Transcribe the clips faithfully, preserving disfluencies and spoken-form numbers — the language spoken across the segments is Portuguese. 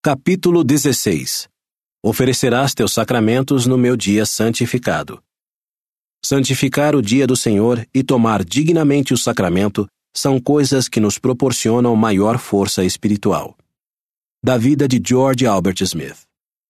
Capítulo dezesseis. Oferecerás teus sacramentos no meu dia santificado. Santificar o dia do Senhor e tomar dignamente o sacramento são coisas que nos proporcionam maior força espiritual. Da vida de George Albert Smith.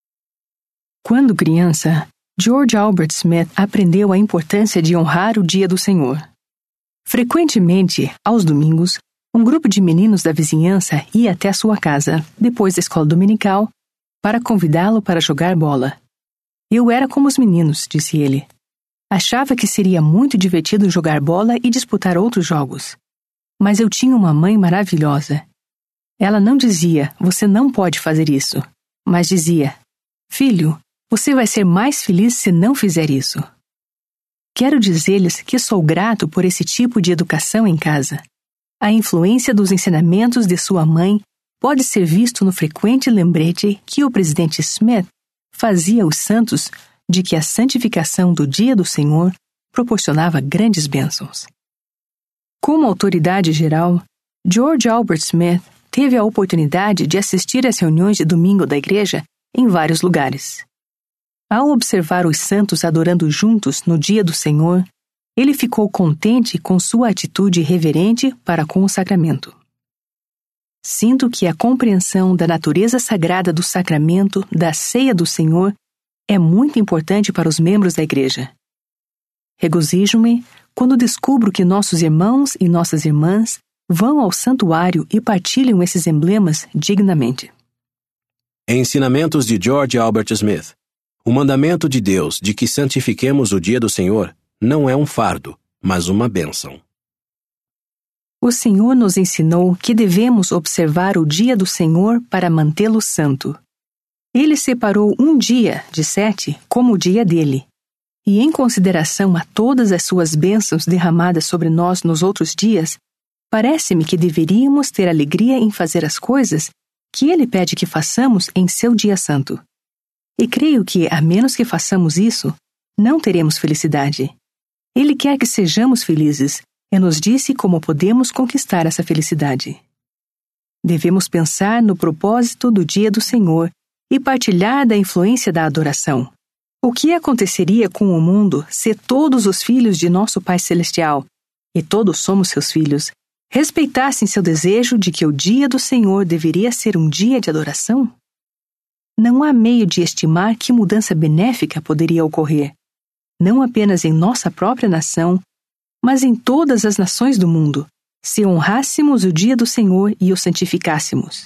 Quando criança, George Albert Smith aprendeu a importância de honrar o dia do Senhor. Frequentemente, aos domingos, um grupo de meninos da vizinhança ia até sua casa, depois da escola dominical, para convidá-lo para jogar bola. Eu era como os meninos, disse ele. Achava que seria muito divertido jogar bola e disputar outros jogos. Mas eu tinha uma mãe maravilhosa. Ela não dizia, você não pode fazer isso, mas dizia, filho, você vai ser mais feliz se não fizer isso. Quero dizer-lhes que sou grato por esse tipo de educação em casa. A influência dos ensinamentos de sua mãe pode ser visto no frequente lembrete que o presidente Smith fazia aos santos de que a santificação do dia do Senhor proporcionava grandes bênçãos. Como autoridade geral, George Albert Smith teve a oportunidade de assistir às reuniões de domingo da igreja em vários lugares. Ao observar os santos adorando juntos no dia do Senhor, ele ficou contente com sua atitude reverente para com o sacramento. Sinto que a compreensão da natureza sagrada do sacramento da ceia do Senhor é muito importante para os membros da igreja. Regozijo-me quando descubro que nossos irmãos e nossas irmãs vão ao santuário e partilham esses emblemas dignamente. Ensinamentos de George Albert Smith. O mandamento de Deus de que santifiquemos o dia do Senhor não é um fardo, mas uma bênção. O Senhor nos ensinou que devemos observar o dia do Senhor para mantê-lo santo. Ele separou um dia de sete como o dia dele. E em consideração a todas as suas bênçãos derramadas sobre nós nos outros dias, parece-me que deveríamos ter alegria em fazer as coisas que ele pede que façamos em seu dia santo. E creio que, a menos que façamos isso, não teremos felicidade. Ele quer que sejamos felizes e nos disse como podemos conquistar essa felicidade. Devemos pensar no propósito do dia do Senhor e partilhar da influência da adoração. O que aconteceria com o mundo se todos os filhos de nosso Pai Celestial, e todos somos seus filhos, respeitassem seu desejo de que o dia do Senhor deveria ser um dia de adoração? Não há meio de estimar que mudança benéfica poderia ocorrer, não apenas em nossa própria nação, mas em todas as nações do mundo, se honrássemos o dia do Senhor e o santificássemos.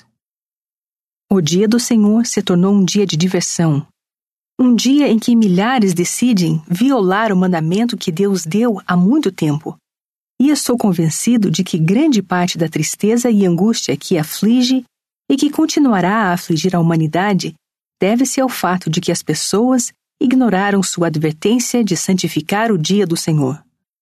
O dia do Senhor se tornou um dia de diversão, um dia em que milhares decidem violar o mandamento que Deus deu há muito tempo. E estou convencido de que grande parte da tristeza e angústia que aflige e que continuará a afligir a humanidade deve-se ao fato de que as pessoas ignoraram sua advertência de santificar o dia do Senhor.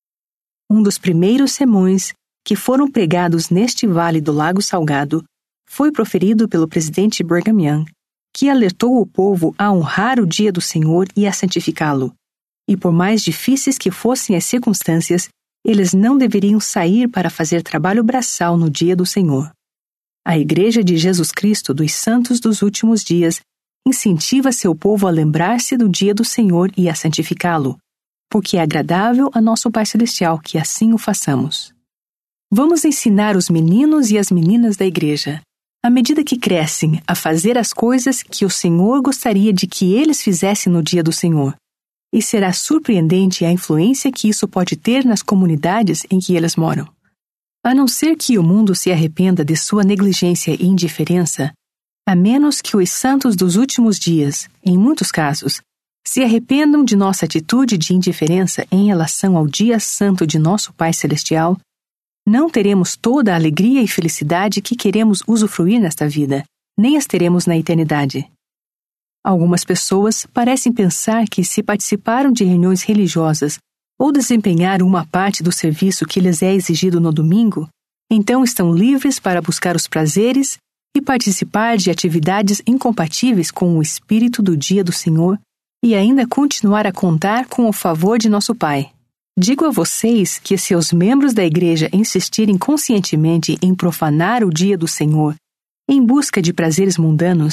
Um dos primeiros sermões que foram pregados neste vale do Lago Salgado foi proferido pelo presidente Brigham Young, que alertou o povo a honrar o dia do Senhor e a santificá-lo. E por mais difíceis que fossem as circunstâncias, eles não deveriam sair para fazer trabalho braçal no dia do Senhor. A Igreja de Jesus Cristo dos Santos dos Últimos Dias incentiva seu povo a lembrar-se do dia do Senhor e a santificá-lo, porque é agradável a nosso Pai Celestial que assim o façamos. Vamos ensinar os meninos e as meninas da igreja, à medida que crescem, a fazer as coisas que o Senhor gostaria de que eles fizessem no dia do Senhor, e será surpreendente a influência que isso pode ter nas comunidades em que eles moram. A não ser que o mundo se arrependa de sua negligência e indiferença, a menos que os santos dos últimos dias, em muitos casos, se arrependam de nossa atitude de indiferença em relação ao dia santo de nosso Pai Celestial, não teremos toda a alegria e felicidade que queremos usufruir nesta vida, nem as teremos na eternidade. Algumas pessoas parecem pensar que se participaram de reuniões religiosas ou desempenharam uma parte do serviço que lhes é exigido no domingo, então estão livres para buscar os prazeres e participar de atividades incompatíveis com o espírito do dia do Senhor e ainda continuar a contar com o favor de nosso Pai. Digo a vocês que se os membros da igreja insistirem conscientemente em profanar o dia do Senhor, em busca de prazeres mundanos,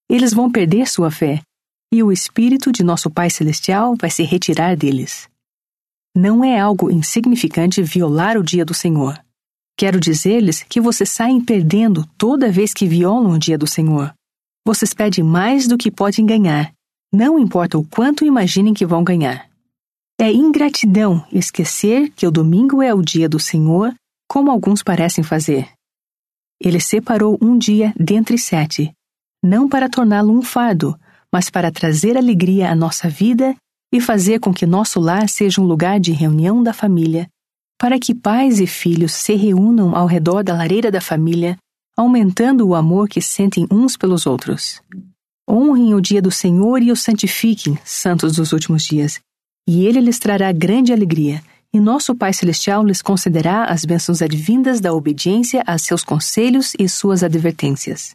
eles vão perder sua fé, e o Espírito de nosso Pai Celestial vai se retirar deles. Não é algo insignificante violar o dia do Senhor. Quero dizer-lhes que vocês saem perdendo toda vez que violam o dia do Senhor. Vocês pedem mais do que podem ganhar, não importa o quanto imaginem que vão ganhar. É ingratidão esquecer que o domingo é o dia do Senhor, como alguns parecem fazer. Ele separou um dia dentre sete, não para torná-lo um fardo, mas para trazer alegria à nossa vida e fazer com que nosso lar seja um lugar de reunião da família, para que pais e filhos se reúnam ao redor da lareira da família, aumentando o amor que sentem uns pelos outros. Honrem o dia do Senhor e o santifiquem, santos dos últimos dias, e Ele lhes trará grande alegria, e nosso Pai Celestial lhes concederá as bênçãos advindas da obediência a seus conselhos e suas advertências.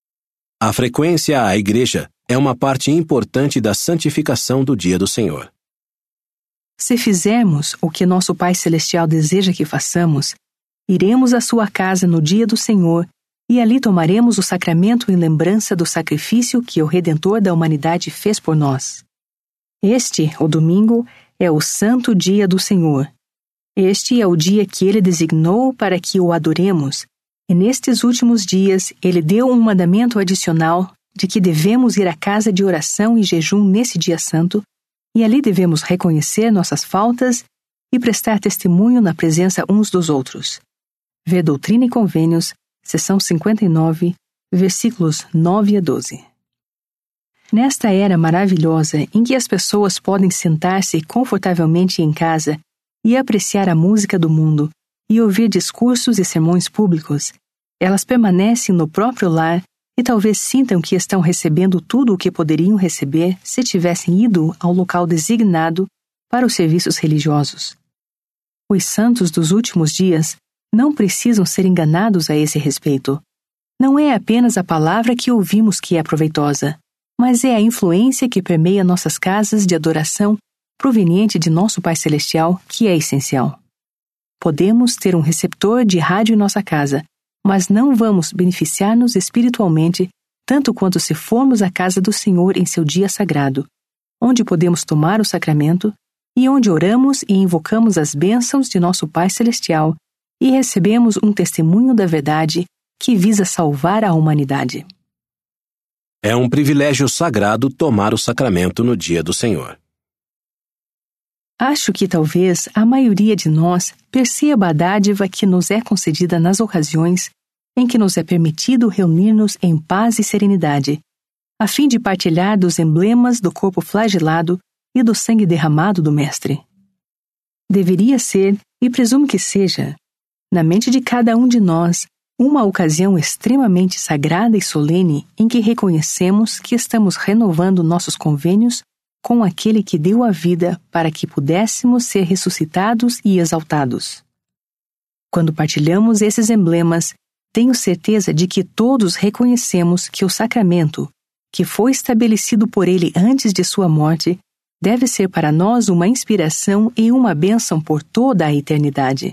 A frequência à igreja é uma parte importante da santificação do dia do Senhor. Se fizermos o que nosso Pai Celestial deseja que façamos, iremos à sua casa no dia do Senhor e ali tomaremos o sacramento em lembrança do sacrifício que o Redentor da humanidade fez por nós. Este, o domingo, é o santo dia do Senhor. Este é o dia que Ele designou para que o adoremos, e nestes últimos dias Ele deu um mandamento adicional de que devemos ir à casa de oração e jejum nesse dia santo, e ali devemos reconhecer nossas faltas e prestar testemunho na presença uns dos outros. Vê Doutrina e Convênios, seção cinquenta e nove, versículos nove a doze. Nesta era maravilhosa em que as pessoas podem sentar-se confortavelmente em casa e apreciar a música do mundo e ouvir discursos e sermões públicos, elas permanecem no próprio lar e talvez sintam que estão recebendo tudo o que poderiam receber se tivessem ido ao local designado para os serviços religiosos. Os santos dos últimos dias não precisam ser enganados a esse respeito. Não é apenas a palavra que ouvimos que é proveitosa, mas é a influência que permeia nossas casas de adoração proveniente de nosso Pai Celestial que é essencial. Podemos ter um receptor de rádio em nossa casa, mas não vamos beneficiar-nos espiritualmente tanto quanto se formos à casa do Senhor em seu dia sagrado, onde podemos tomar o sacramento e onde oramos e invocamos as bênçãos de nosso Pai Celestial e recebemos um testemunho da verdade que visa salvar a humanidade. É um privilégio sagrado tomar o sacramento no dia do Senhor. Acho que talvez a maioria de nós perceba a dádiva que nos é concedida nas ocasiões em que nos é permitido reunir-nos em paz e serenidade, a fim de partilhar dos emblemas do corpo flagelado e do sangue derramado do Mestre. Deveria ser, e presumo que seja, na mente de cada um de nós, uma ocasião extremamente sagrada e solene em que reconhecemos que estamos renovando nossos convênios com aquele que deu a vida para que pudéssemos ser ressuscitados e exaltados. Quando partilhamos esses emblemas, tenho certeza de que todos reconhecemos que o sacramento, que foi estabelecido por ele antes de sua morte, deve ser para nós uma inspiração e uma bênção por toda a eternidade.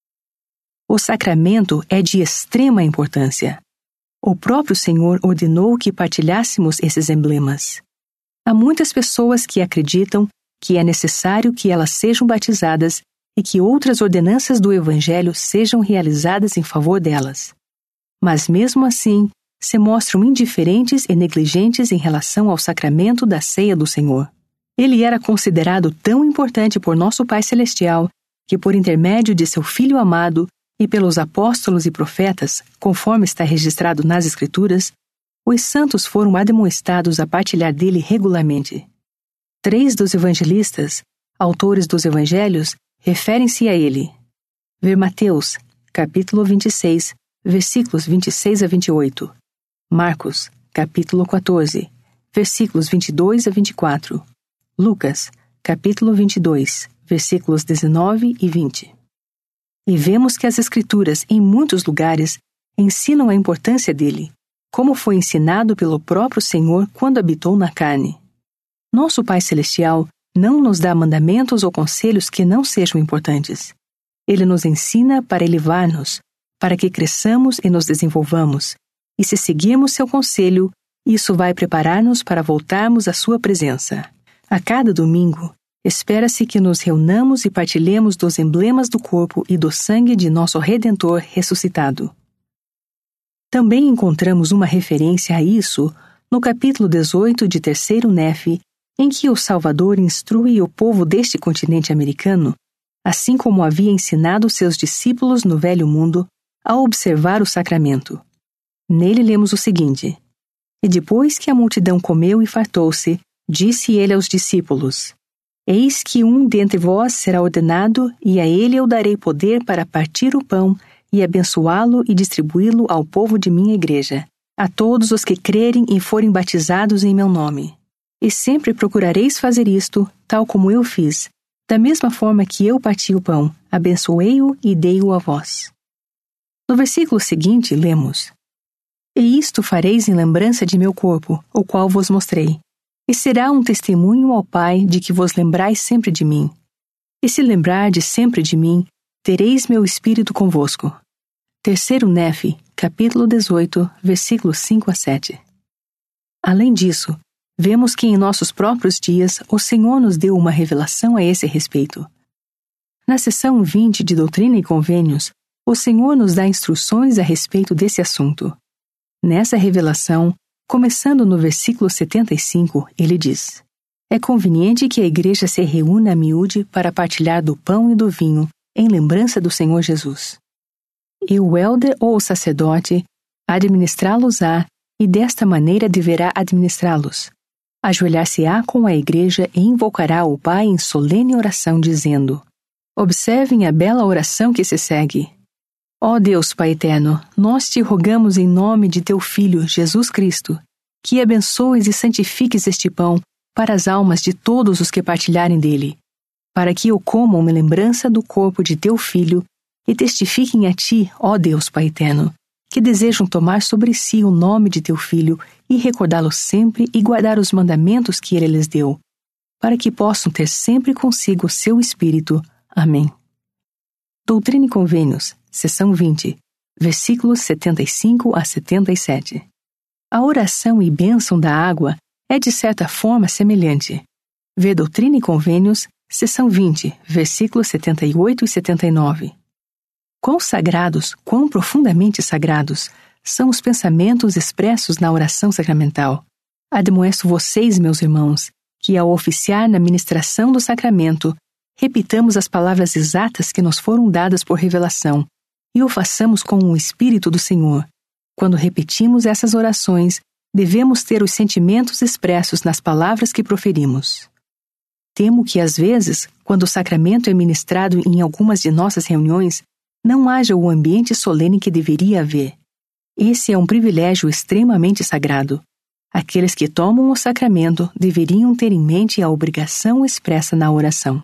O sacramento é de extrema importância. O próprio Senhor ordenou que partilhássemos esses emblemas. Há muitas pessoas que acreditam que é necessário que elas sejam batizadas e que outras ordenanças do Evangelho sejam realizadas em favor delas. Mas mesmo assim, se mostram indiferentes e negligentes em relação ao sacramento da ceia do Senhor. Ele era considerado tão importante por nosso Pai Celestial que, por intermédio de seu Filho amado, e pelos apóstolos e profetas, conforme está registrado nas Escrituras, os santos foram admoestados a partilhar dele regularmente. Três dos evangelistas, autores dos evangelhos, referem-se a ele. Ver Mateus, capítulo vinte e seis, versículos vinte e seis a vinte e oito. Marcos, capítulo quatorze, versículos vinte e dois a vinte e quatro. Lucas, capítulo vinte e dois, versículos dezenove e vinte. E vemos que as Escrituras, em muitos lugares, ensinam a importância dele, como foi ensinado pelo próprio Senhor quando habitou na carne. Nosso Pai Celestial não nos dá mandamentos ou conselhos que não sejam importantes. Ele nos ensina para elevar-nos, para que cresçamos e nos desenvolvamos, e se seguirmos seu conselho, Isso vai preparar-nos para voltarmos à sua presença. A cada domingo, espera-se que nos reunamos e partilhemos dos emblemas do corpo e do sangue de nosso Redentor ressuscitado. Também encontramos uma referência a isso no capítulo dezoito de Terceiro Nefe, em que o Salvador instrui o povo deste continente americano, assim como havia ensinado seus discípulos no Velho Mundo, a observar o sacramento. Nele lemos o seguinte: E depois que a multidão comeu e fartou-se, disse ele aos discípulos: Eis que um dentre vós será ordenado, e a ele eu darei poder para partir o pão e abençoá-lo e distribuí-lo ao povo de minha igreja, a todos os que crerem e forem batizados em meu nome. E sempre procurareis fazer isto, tal como eu fiz, da mesma forma que eu parti o pão, abençoei-o e dei-o a vós. No versículo seguinte, lemos: E isto fareis em lembrança de meu corpo, o qual vos mostrei. E será um testemunho ao Pai de que vos lembrais sempre de mim. E se lembrardes sempre de mim, tereis meu Espírito convosco. Terceiro Nefe, capítulo dezoito, versículos cinco a sete. Além disso, vemos que em nossos próprios dias o Senhor nos deu uma revelação a esse respeito. Na seção vinte de Doutrina e Convênios, o Senhor nos dá instruções a respeito desse assunto. Nessa revelação, começando no versículo setenta e cinco, ele diz: É conveniente que a igreja se reúna a miúde para partilhar do pão e do vinho, em lembrança do Senhor Jesus. E o elder ou o sacerdote administrá-los-á, e desta maneira deverá administrá-los. Ajoelhar-se-á com a igreja e invocará o Pai em solene oração, dizendo: Observem a bela oração que se segue. Ó Deus Pai eterno, nós te rogamos em nome de teu Filho, Jesus Cristo, que abençoes e santifiques este pão para as almas de todos os que partilharem dele, para que o comam em lembrança do corpo de teu Filho e testifiquem a ti, ó Deus Pai eterno, que desejam tomar sobre si o nome de teu Filho e recordá-lo sempre e guardar os mandamentos que ele lhes deu, para que possam ter sempre consigo o seu Espírito. Amém. Doutrina e Convênios, seção vinte, versículos setenta e cinco a setenta e sete. A oração e bênção da água é de certa forma semelhante. Vê Doutrina e Convênios, seção vinte, versículos setenta e oito e setenta e nove. Quão sagrados, quão profundamente sagrados, são os pensamentos expressos na oração sacramental. Admoesto vocês, meus irmãos, que ao oficiar na ministração do sacramento, repitamos as palavras exatas que nos foram dadas por revelação, e o façamos com o Espírito do Senhor. Quando repetimos essas orações, devemos ter os sentimentos expressos nas palavras que proferimos. Temo que, às vezes, quando o sacramento é ministrado em algumas de nossas reuniões, não haja o ambiente solene que deveria haver. Esse é um privilégio extremamente sagrado. Aqueles que tomam o sacramento deveriam ter em mente a obrigação expressa na oração.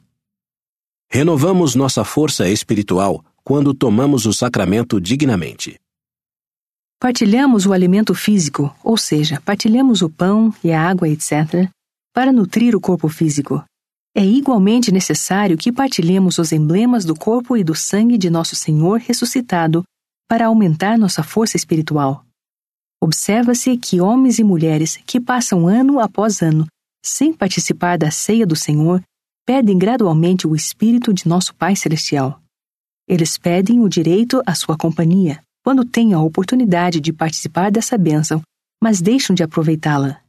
Renovamos nossa força espiritual quando tomamos o sacramento dignamente. Partilhamos o alimento físico, ou seja, partilhamos o pão e a água, etcétera, para nutrir o corpo físico. É igualmente necessário que partilhemos os emblemas do corpo e do sangue de nosso Senhor ressuscitado para aumentar nossa força espiritual. Observa-se que homens e mulheres que passam ano após ano sem participar da ceia do Senhor perdem gradualmente o Espírito de nosso Pai Celestial. Eles pedem o direito à sua companhia, quando têm a oportunidade de participar dessa bênção, mas deixam de aproveitá-la.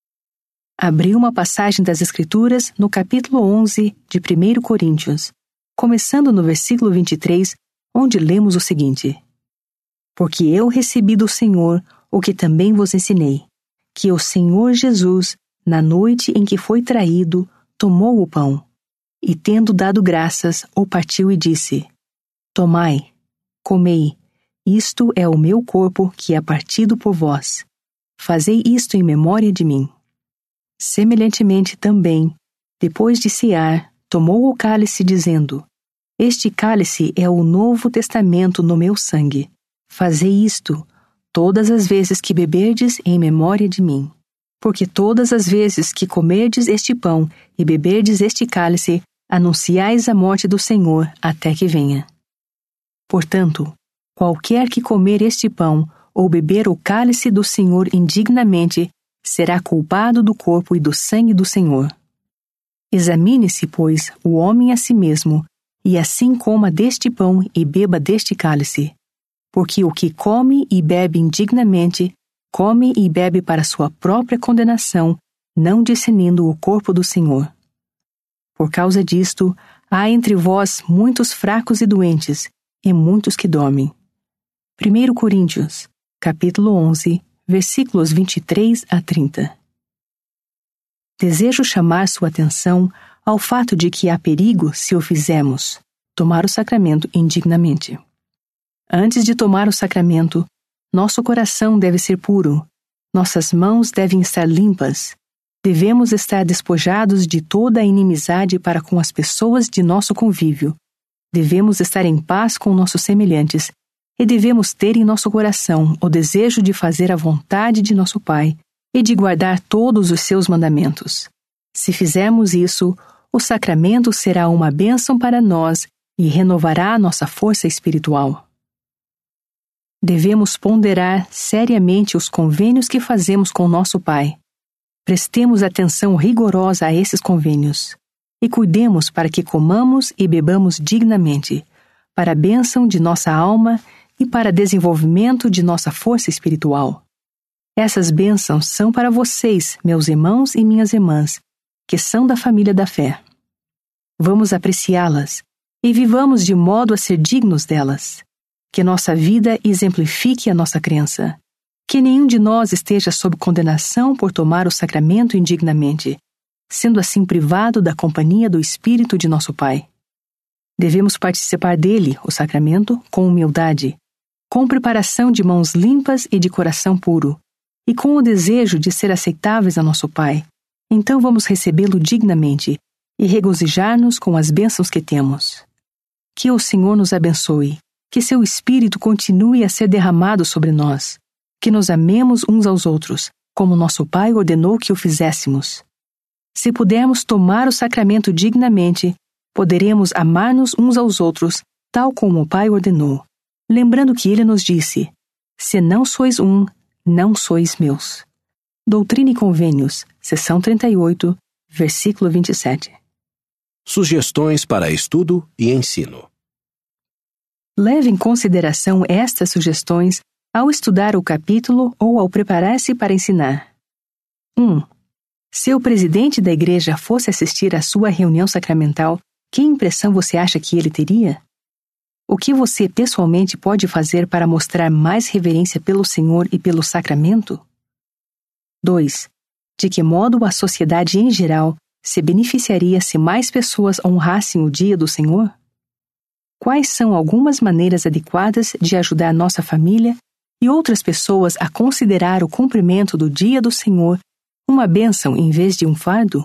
Abri uma passagem das Escrituras no capítulo onze de primeiro Coríntios, começando no versículo vinte e três, onde lemos o seguinte: Porque eu recebi do Senhor o que também vos ensinei, que o Senhor Jesus, na noite em que foi traído, tomou o pão, e tendo dado graças, o partiu e disse: Tomai, comei, isto é o meu corpo que é partido por vós. Fazei isto em memória de mim. Semelhantemente também, depois de cear, tomou o cálice, dizendo: Este cálice é o novo testamento no meu sangue. Fazei isto, todas as vezes que beberdes, em memória de mim. Porque todas as vezes que comerdes este pão e beberdes este cálice, anunciais a morte do Senhor até que venha. Portanto, qualquer que comer este pão ou beber o cálice do Senhor indignamente, será culpado do corpo e do sangue do Senhor. Examine-se, pois, o homem a si mesmo, e assim coma deste pão e beba deste cálice. Porque o que come e bebe indignamente, come e bebe para sua própria condenação, não discernindo o corpo do Senhor. Por causa disto, há entre vós muitos fracos e doentes, e muitos que dormem. primeiro Coríntios, capítulo onze, versículos vinte e três a trinta. Desejo chamar sua atenção ao fato de que há perigo se o fizermos, tomar o sacramento indignamente. Antes de tomar o sacramento, nosso coração deve ser puro, nossas mãos devem estar limpas, devemos estar despojados de toda a inimizade para com as pessoas de nosso convívio, devemos estar em paz com nossos semelhantes e devemos ter em nosso coração o desejo de fazer a vontade de nosso Pai e de guardar todos os seus mandamentos. Se fizermos isso, o sacramento será uma bênção para nós e renovará nossa força espiritual. Devemos ponderar seriamente os convênios que fazemos com nosso Pai. Prestemos atenção rigorosa a esses convênios e cuidemos para que comamos e bebamos dignamente, para a bênção de nossa alma e para desenvolvimento de nossa força espiritual. Essas bênçãos são para vocês, meus irmãos e minhas irmãs, que são da família da fé. Vamos apreciá-las e vivamos de modo a ser dignos delas. Que nossa vida exemplifique a nossa crença. Que nenhum de nós esteja sob condenação por tomar o sacramento indignamente, sendo assim privado da companhia do Espírito de nosso Pai. Devemos participar dele, o sacramento, com humildade, com preparação de mãos limpas e de coração puro, e com o desejo de ser aceitáveis a nosso Pai. Então vamos recebê-lo dignamente e regozijar-nos com as bênçãos que temos. Que o Senhor nos abençoe, que seu Espírito continue a ser derramado sobre nós, que nos amemos uns aos outros, como nosso Pai ordenou que o fizéssemos. Se pudermos tomar o sacramento dignamente, poderemos amar-nos uns aos outros, tal como o Pai ordenou, lembrando que ele nos disse: se não sois um, não sois meus. Doutrina e Convênios, seção trinta e oito, versículo vinte e sete. Sugestões para estudo e ensino. Leve em consideração estas sugestões ao estudar o capítulo ou ao preparar-se para ensinar. um. Se o presidente da igreja fosse assistir à sua reunião sacramental, que impressão você acha que ele teria? O que você pessoalmente pode fazer para mostrar mais reverência pelo Senhor e pelo sacramento? dois. De que modo a sociedade em geral se beneficiaria se mais pessoas honrassem o dia do Senhor? Quais são algumas maneiras adequadas de ajudar nossa família e outras pessoas a considerar o cumprimento do dia do Senhor uma bênção em vez de um fardo?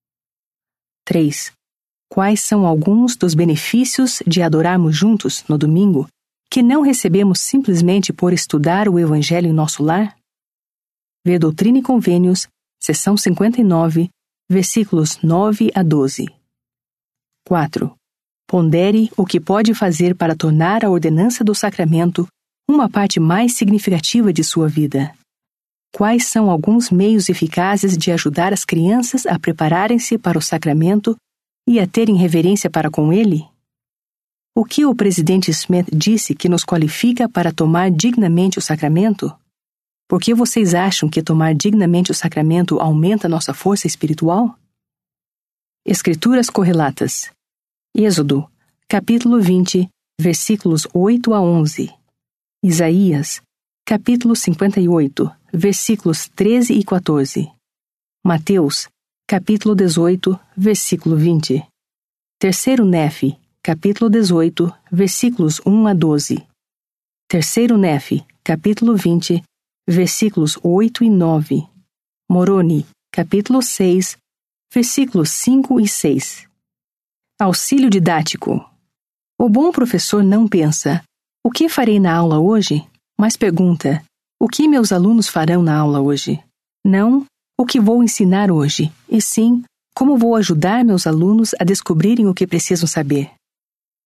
três. Quais são alguns dos benefícios de adorarmos juntos no domingo que não recebemos simplesmente por estudar o Evangelho em nosso lar? Ver Doutrina e Convênios, seção cinquenta e nove, versículos nove a doze. quatro. Pondere o que pode fazer para tornar a ordenança do sacramento uma parte mais significativa de sua vida. Quais são alguns meios eficazes de ajudar as crianças a prepararem-se para o sacramento e a terem reverência para com ele? O que o presidente Smith disse que nos qualifica para tomar dignamente o sacramento? Por que vocês acham que tomar dignamente o sacramento aumenta nossa força espiritual? Escrituras correlatas. Êxodo, capítulo vinte, versículos oito a onze. Isaías, capítulo cinquenta e oito, versículos treze e quatorze. Mateus, capítulo dezoito, versículo vinte. Terceiro Nefe, capítulo dezoito, versículos um a doze. Terceiro Nefe, capítulo vinte, versículos oito e nove. Moroni, capítulo seis, versículos cinco e seis. Auxílio didático. O bom professor não pensa: o que farei na aula hoje? Mas pergunta: o que meus alunos farão na aula hoje? Não o que vou ensinar hoje, e sim como vou ajudar meus alunos a descobrirem o que precisam saber.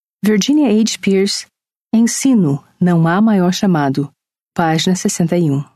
Virginia H. Pierce, Ensino, não há maior chamado. Página sessenta e um.